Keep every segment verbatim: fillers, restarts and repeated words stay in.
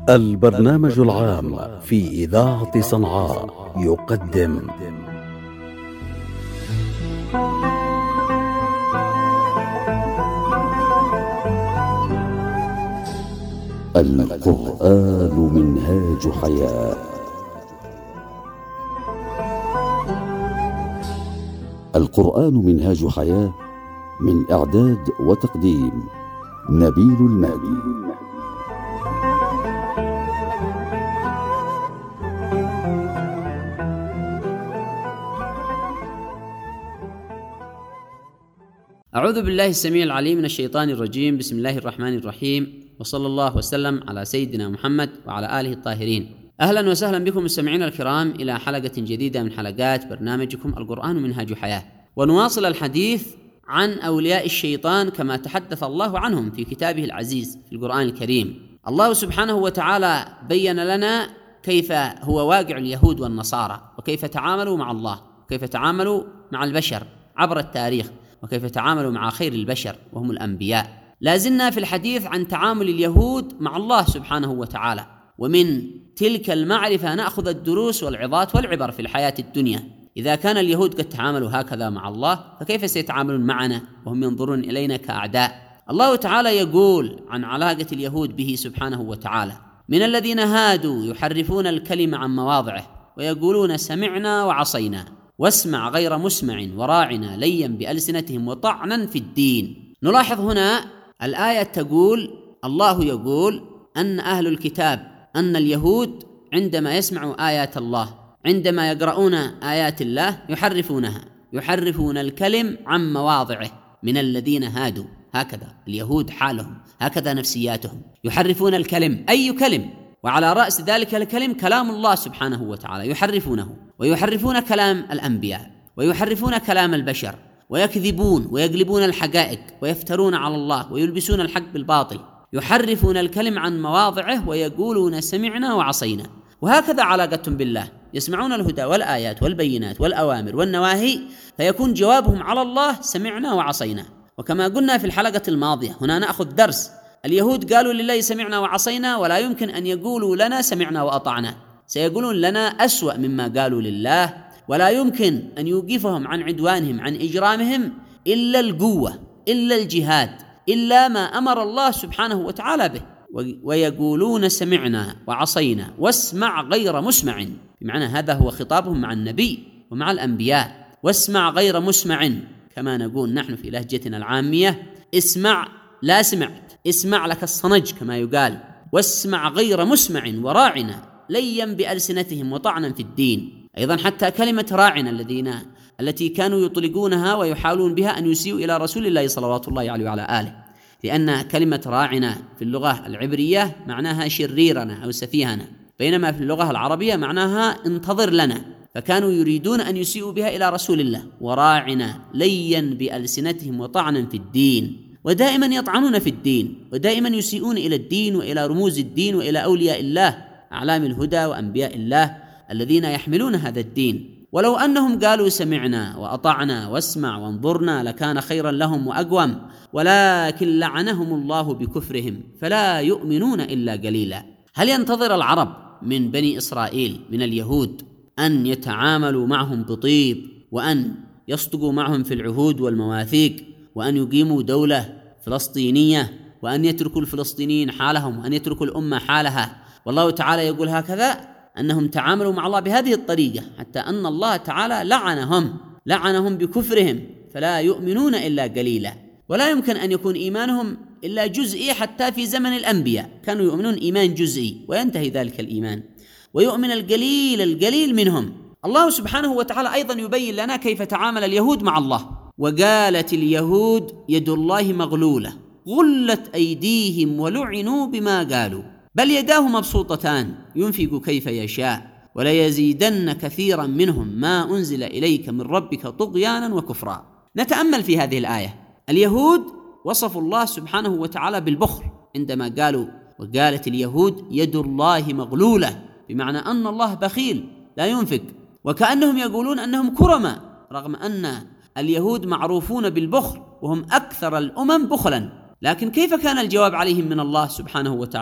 البرنامج العام في إذاعة صنعاء يقدم القرآن منهاج حياة. القرآن منهاج حياة، من إعداد وتقديم نبيل المهدي. أعوذ بالله السميع العليم من الشيطان الرجيم. بسم الله الرحمن الرحيم، وصلى الله وسلم على سيدنا محمد وعلى آله الطاهرين. أهلا وسهلا بكم مستمعينا الكرام إلى حلقة جديدة من حلقات برنامجكم القرآن منهاج حياة، ونواصل الحديث عن أولياء الشيطان كما تحدث الله عنهم في كتابه العزيز في القرآن الكريم. الله سبحانه وتعالى بين لنا كيف هو واقع اليهود والنصارى، وكيف تعاملوا مع الله، وكيف تعاملوا مع البشر عبر التاريخ، وكيف تعاملوا مع خير البشر وهم الأنبياء. لازلنا في الحديث عن تعامل اليهود مع الله سبحانه وتعالى، ومن تلك المعرفة نأخذ الدروس والعظات والعبر في الحياة الدنيا. إذا كان اليهود قد تعاملوا هكذا مع الله، فكيف سيتعاملون معنا وهم ينظرون إلينا كأعداء؟ الله تعالى يقول عن علاقة اليهود به سبحانه وتعالى: من الذين هادوا يحرفون الكلم عن مواضعه ويقولون سمعنا وعصينا واسمع غير مسمع وراعنا ليا بألسنتهم وطعنا في الدين. نلاحظ هنا الآية تقول، الله يقول أن أهل الكتاب، أن اليهود عندما يسمعوا آيات الله، عندما يقرؤون آيات الله يحرفونها، يحرفون الكلم عن مواضعه. من الذين هادوا، هكذا اليهود حالهم، هكذا نفسياتهم، يحرفون الكلم، أي كلم، وعلى رأس ذلك الكلم كلام الله سبحانه وتعالى، يحرفونه، ويحرفون كلام الأنبياء، ويحرفون كلام البشر، ويكذبون ويقلبون الحقائق، ويفترون على الله ويلبسون الحق بالباطل. يحرفون الكلم عن مواضعه ويقولون سمعنا وعصينا. وهكذا علاقتهم بالله، يسمعون الهدى والآيات والبينات والأوامر والنواهي، فيكون جوابهم على الله سمعنا وعصينا. وكما قلنا في الحلقة الماضية، هنا نأخذ درس. اليهود قالوا لله سمعنا وعصينا، ولا يمكن أن يقولوا لنا سمعنا وأطعنا، سيقولون لنا أسوأ مما قالوا لله، ولا يمكن أن يوقفهم عن عدوانهم، عن إجرامهم، إلا القوة، إلا الجهاد، إلا ما أمر الله سبحانه وتعالى به. ويقولون سمعنا وعصينا واسمع غير مسمع، بمعنى هذا هو خطابهم مع النبي ومع الأنبياء. واسمع غير مسمع، كما نقول نحن في لهجتنا العامية: اسمع لا سمعت، اسمع لك الصنج كما يقال. واسمع غير مسمع وراعنا ليا بألسنتهم وطعنا في الدين. أيضا حتى كلمة راعنا الذين التي كانوا يطلقونها ويحاولون بها أن يسيئوا إلى رسول الله صلوات الله عليه وعلى آله، لأن كلمة راعنا في اللغة العبرية معناها شريرنا أو سفيهنا، بينما في اللغة العربية معناها انتظر لنا، فكانوا يريدون أن يسيئوا بها إلى رسول الله. وراعنا ليا بألسنتهم وطعنا في الدين، ودائما يطعنون في الدين، ودائما يسيئون إلى الدين وإلى رموز الدين وإلى أولياء الله، أعلام الهدى وأنبياء الله الذين يحملون هذا الدين. ولو أنهم قالوا سمعنا وأطعنا واسمع وانظرنا لكان خيرا لهم وأقوم، ولكن لعنهم الله بكفرهم فلا يؤمنون إلا قليلا. هل ينتظر العرب من بني إسرائيل من اليهود أن يتعاملوا معهم بطيب، وأن يصدقوا معهم في العهود والمواثيق، وأن يقيموا دولة فلسطينية، وأن يتركوا الفلسطينيين حالهم، وأن يتركوا الأمة حالها؟ والله تعالى يقول هكذا، أنهم تعاملوا مع الله بهذه الطريقة، حتى أن الله تعالى لعنهم لعنهم بكفرهم فلا يؤمنون إلا قليلا. ولا يمكن أن يكون إيمانهم إلا جزئي. حتى في زمن الأنبياء كانوا يؤمنون إيمان جزئي، وينتهي ذلك الإيمان، ويؤمن القليل القليل منهم. الله سبحانه وتعالى أيضا يبين لنا كيف تعامل اليهود مع الله. وقالت اليهود يد الله مغلولة غلت أيديهم ولعنوا بما قالوا بل يداه مبسوطتان ينفق كيف يشاء وليزيدن كثيرا منهم ما أنزل إليك من ربك طغيانا وكفرا. نتأمل في هذه الآية. اليهود وصفوا الله سبحانه وتعالى بالبخل عندما قالوا وقالت اليهود يد الله مغلولة، بمعنى أن الله بخيل لا ينفق، وكأنهم يقولون أنهم كرماء، رغم أن اليهود معروفون بالبخل وهم أكثر الأمم بخلا. لكن كيف كان الجواب عليهم من الله سبحانه وتعالى؟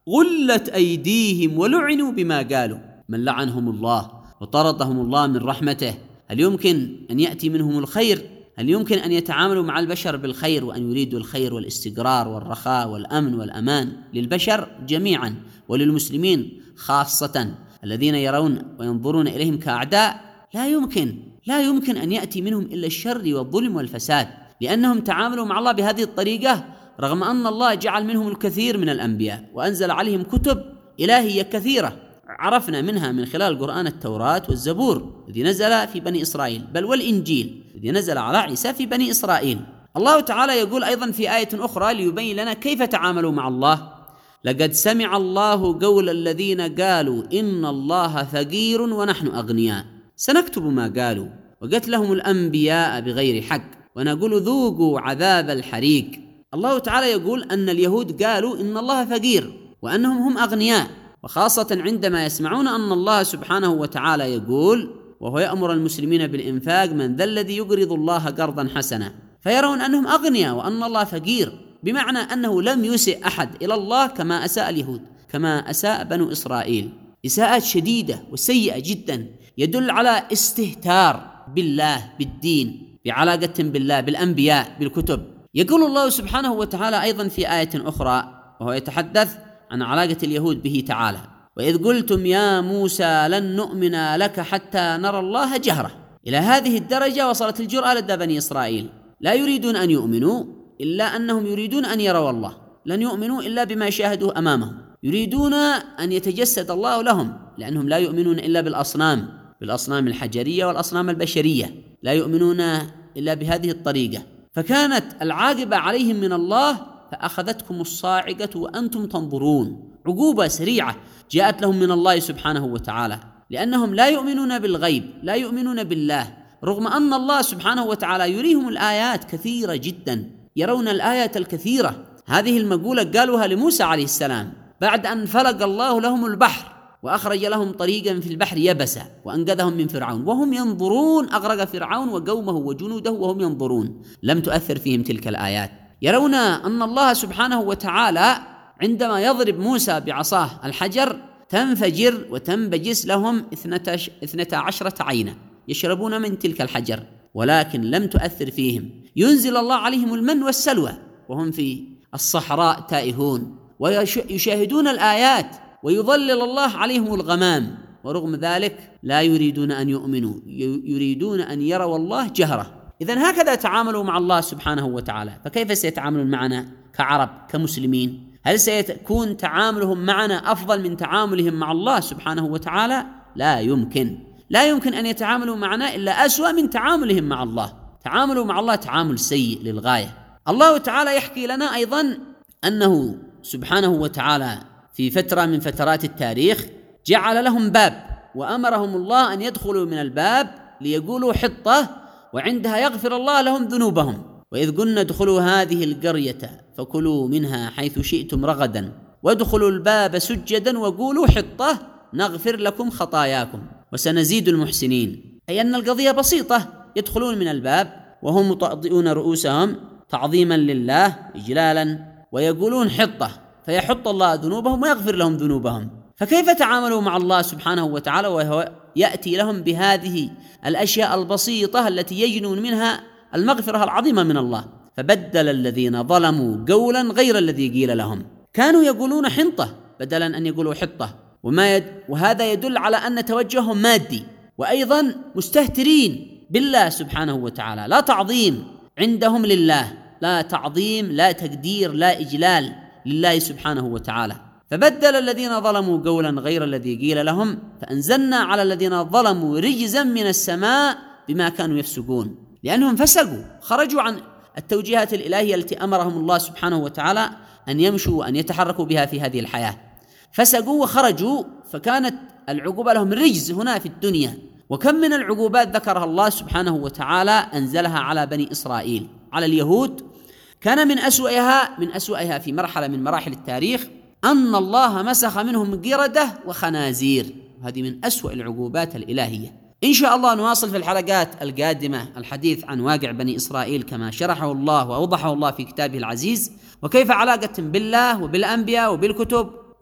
غلت أيديهم ولعنوا بما قالوا. من لعنهم الله وطردهم الله من رحمته، هل يمكن أن يأتي منهم الخير؟ هل يمكن أن يتعاملوا مع البشر بالخير وأن يريدوا الخير والاستقرار والرخاء والأمن والأمان للبشر جميعا وللمسلمين خاصة الذين يرون وينظرون إليهم كأعداء؟ لا يمكن لا يمكن أن يأتي منهم إلا الشر والظلم والفساد، لأنهم تعاملوا مع الله بهذه الطريقة رغم أن الله جعل منهم الكثير من الأنبياء وأنزل عليهم كتب إلهية كثيرة، عرفنا منها من خلال القرآن التوراة والزبور الذي نزل في بني إسرائيل، بل والإنجيل الذي نزل على عيسى في بني إسرائيل. الله تعالى يقول أيضا في آية أخرى ليبين لنا كيف تعاملوا مع الله: لقد سمع الله قول الذين قالوا إن الله فقير ونحن أغنياء سنكتب ما قالوا وقتلهم الأنبياء بغير حق ونقول ذوقوا عذاب الحريق. الله تعالى يقول أن اليهود قالوا إن الله فقير وأنهم هم أغنياء، وخاصة عندما يسمعون أن الله سبحانه وتعالى يقول وهو يأمر المسلمين بالإنفاق: من ذا الذي يقرض الله قرضا حسنا، فيرون أنهم أغنياء وأن الله فقير، بمعنى أنه لم يسئ أحد إلى الله كما أساء اليهود، كما أساء بنو إسرائيل إساءات شديدة وسيئة جدا، يدل على استهتار بالله، بالدين، بعلاقة بالله، بالأنبياء، بالكتب. يقول الله سبحانه وتعالى أيضا في آية أخرى وهو يتحدث عن علاقة اليهود به تعالى: وإذ قلتم يا موسى لن نؤمن لك حتى نرى الله جهرة. إلى هذه الدرجة وصلت الجرأة لدى بني إسرائيل، لا يريدون أن يؤمنوا إلا أنهم يريدون أن يروا الله، لن يؤمنوا إلا بما شاهدوه أمامهم، يريدون أن يتجسد الله لهم، لأنهم لا يؤمنون إلا بالأصنام، بالأصنام الحجرية والأصنام البشرية، لا يؤمنون إلا بهذه الطريقة. فكانت العاقبة عليهم من الله: فأخذتكم الصاعقة وأنتم تنظرون. عقوبة سريعة جاءت لهم من الله سبحانه وتعالى، لأنهم لا يؤمنون بالغيب، لا يؤمنون بالله، رغم أن الله سبحانه وتعالى يريهم الآيات كثيرة جدا، يرون الآيات الكثيرة. هذه المقولة قالوها لموسى عليه السلام بعد أن فلق الله لهم البحر وأخرج لهم طريقا في البحر يبسا وأنقذهم من فرعون، وهم ينظرون، أغرق فرعون وقومه وجنوده وهم ينظرون، لم تؤثر فيهم تلك الآيات. يرون أن الله سبحانه وتعالى عندما يضرب موسى بعصاه الحجر تنفجر وتنبجس لهم اثنتا عشرة عينا يشربون من تلك الحجر، ولكن لم تؤثر فيهم. ينزل الله عليهم المن والسلوى وهم في الصحراء تائهون ويشاهدون الآيات، ويظلل الله عليهم الغمام، ورغم ذلك لا يريدون أن يؤمنوا، يريدون أن يروا الله جهرة. إذن هكذا تعاملوا مع الله سبحانه وتعالى، فكيف سيتعاملون معنا كعرب كمسلمين؟ هل سيكون تعاملهم معنا أفضل من تعاملهم مع الله سبحانه وتعالى؟ لا يمكن، لا يمكن أن يتعاملوا معنا إلا أسوأ من تعاملهم مع الله. تعاملوا مع الله تعامل سيء للغاية. الله تعالى يحكي لنا أيضا أنه سبحانه وتعالى في فترة من فترات التاريخ جعل لهم باب، وأمرهم الله أن يدخلوا من الباب ليقولوا حطة، وعندها يغفر الله لهم ذنوبهم. وإذ قلنا ادخلوا هذه القرية فكلوا منها حيث شئتم رغدا وادخلوا الباب سجدا وقولوا حطة نغفر لكم خطاياكم وسنزيد المحسنين. أي أن القضية بسيطة، يدخلون من الباب وهم مطأطئون رؤوسهم تعظيما لله إجلالا، ويقولون حطة، فيحط الله ذنوبهم ويغفر لهم ذنوبهم. فكيف تعاملوا مع الله سبحانه وتعالى وهو يأتي لهم بهذه الأشياء البسيطة التي يجنون منها المغفرة العظيمة من الله؟ فبدل الذين ظلموا قولا غير الذي قيل لهم. كانوا يقولون حنطة بدلا أن يقولوا حطة، وما يد وهذا يدل على أن توجههم مادي، وأيضا مستهترين بالله سبحانه وتعالى، لا تعظيم عندهم لله، لا تعظيم، لا تقدير، لا إجلال لله سبحانه وتعالى. فبدل الذين ظلموا قولا غير الذي قيل لهم فأنزلنا على الذين ظلموا رجزا من السماء بما كانوا يفسقون، لأنهم فسقوا، خرجوا عن التوجيهات الإلهية التي أمرهم الله سبحانه وتعالى أن يمشوا وأن يتحركوا بها في هذه الحياة. فسقوا وخرجوا، فكانت العقوبة لهم رجز هنا في الدنيا. وكم من العقوبات ذكرها الله سبحانه وتعالى أنزلها على بني إسرائيل، على اليهود. كان من أسوأها من أسوأها في مرحلة من مراحل التاريخ أن الله مسخ منهم قردة وخنازير، هذه من أسوأ العقوبات الإلهية. إن شاء الله نواصل في الحلقات القادمة الحديث عن واقع بني إسرائيل كما شرحه الله وأوضحه الله في كتابه العزيز، وكيف علاقة بالله وبالأنبياء وبالكتب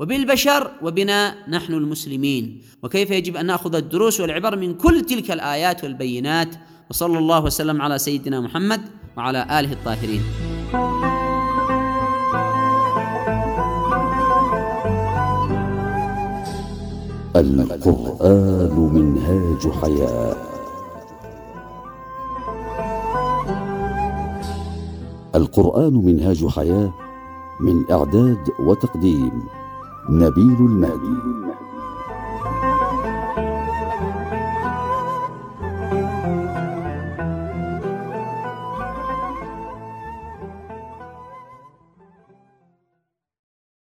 وبالبشر وبنا نحن المسلمين، وكيف يجب أن نأخذ الدروس والعبر من كل تلك الآيات والبينات. وصلى الله وسلم على سيدنا محمد وعلى آله الطاهرين. القرآن منهاج حياة. القرآن منهاج حياة، من إعداد وتقديم نبيل المهدي.